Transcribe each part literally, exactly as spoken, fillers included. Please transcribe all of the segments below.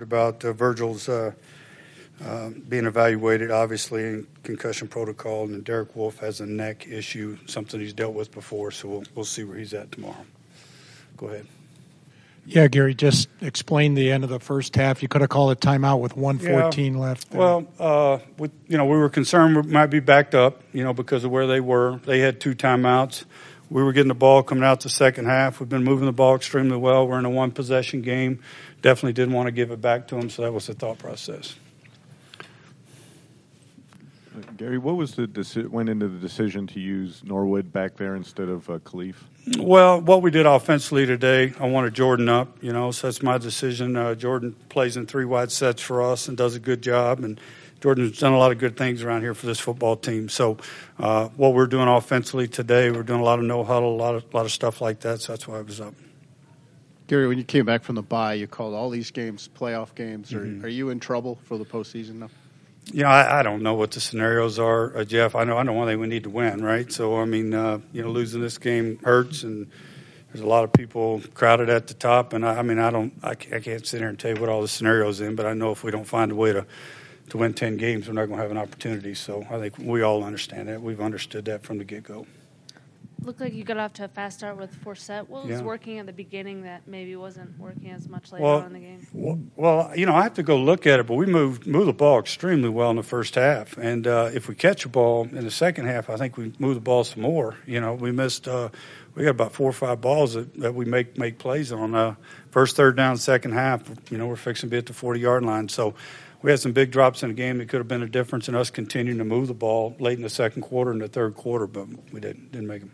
about uh, Virgil's uh, uh, being evaluated, obviously, in concussion protocol, and Derek Wolfe has a neck issue, something he's dealt with before, so we'll, we'll see where he's at tomorrow. Go ahead. Yeah, Gary, just explain the end of the first half. You could have called a timeout with one fourteen yeah. left. There. Well, uh, with, you know, we were concerned we might be backed up, you know, because of where they were. They had two timeouts. We were getting the ball coming out the second half. We've been moving the ball extremely well. We're in a one-possession game. Definitely didn't want to give it back to them, so that was the thought process. Uh, Gary, what was the deci- went into the decision to use Norwood back there instead of uh, Khalif? Well, what we did offensively today, I wanted Jordan up, you know, so that's my decision. Uh, Jordan plays in three wide sets for us and does a good job, and Jordan's done a lot of good things around here for this football team. So uh, what we're doing offensively today, we're doing a lot of no-huddle, a lot of, a lot of stuff like that, so that's why I was up. Gary, when you came back from the bye, you called all these games playoff games. Mm-hmm. Are, are you in trouble for the postseason now? Yeah, I, I don't know what the scenarios are, uh, Jeff. I know I know one thing we need to win, right? So, I mean, uh, you know, losing this game hurts, and there's a lot of people crowded at the top. And, I, I mean, I don't I, I can't sit here and tell you what all the scenarios in, but I know if we don't find a way to, to win ten games, we're not going to have an opportunity. So I think we all understand that. We've understood that from the get-go. Looked like you got off to a fast start with Forsett. What was Yeah. working at the beginning that maybe wasn't working as much later Well, on in the game? Well, well, you know, I have to go look at it, but we moved moved the ball extremely well in the first half. And uh, if we catch a ball in the second half, I think we move the ball some more. You know, we missed uh, – we got about four or five balls that, that we make make plays on. Uh, first, third down, second half, you know, we're fixing to be at the forty-yard line. So we had some big drops in the game that could have been a difference in us continuing to move the ball late in the second quarter and the third quarter, but we didn't didn't make them.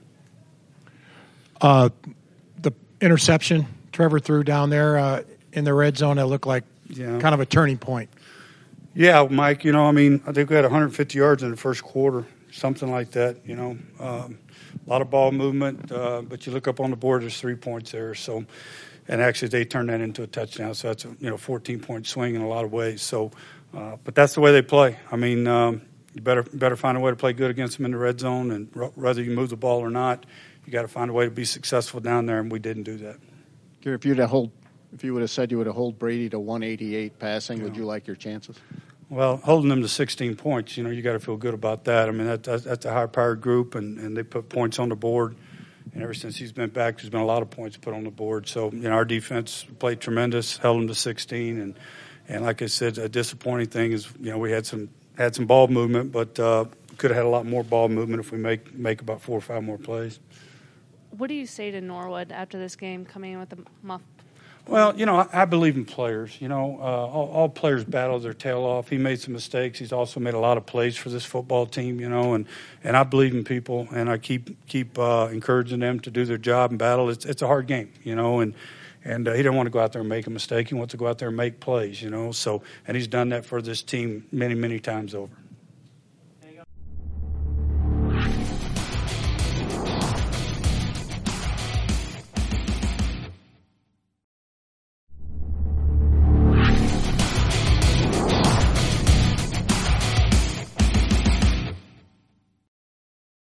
Uh, the interception Trevor threw down there uh, in the red zone, it looked like Yeah. kind of a turning point. Yeah, Mike, you know, I mean, I think we had one hundred fifty yards in the first quarter, something like that, you know. Um, a lot of ball movement, uh, but you look up on the board, there's three points there. So, and actually they turned that into a touchdown, so that's a, you know, fourteen-point swing in a lot of ways. So, uh, but that's the way they play. I mean, um, you better better find a way to play good against them in the red zone, and r- whether you move the ball or not, you got to find a way to be successful down there, and we didn't do that. Gary, if you'd have hold, if you would have said you would have hold Brady to one eighty-eight passing, Yeah. would you like your chances? Well, holding them to sixteen points, you know, you got to feel good about that. I mean, that, that, that's a high-powered group, and, and they put points on the board. And ever since he's been back, there's been a lot of points put on the board. So, you know, our defense played tremendous, held them to sixteen. And, and like I said, a disappointing thing is, you know, we had some had some ball movement, but uh, could have had a lot more ball movement if we make make about four or five more plays. What do you say to Norwood after this game, coming in with a muff? Well, you know, I, I believe in players. You know, uh, all, all players battle their tail off. He made some mistakes. He's also made a lot of plays for this football team, you know, and, and I believe in people, and I keep keep uh, encouraging them to do their job and battle. It's it's a hard game, you know, and and uh, he didn't want to go out there and make a mistake. He wants to go out there and make plays, you know. So, and he's done that for this team many, many times over.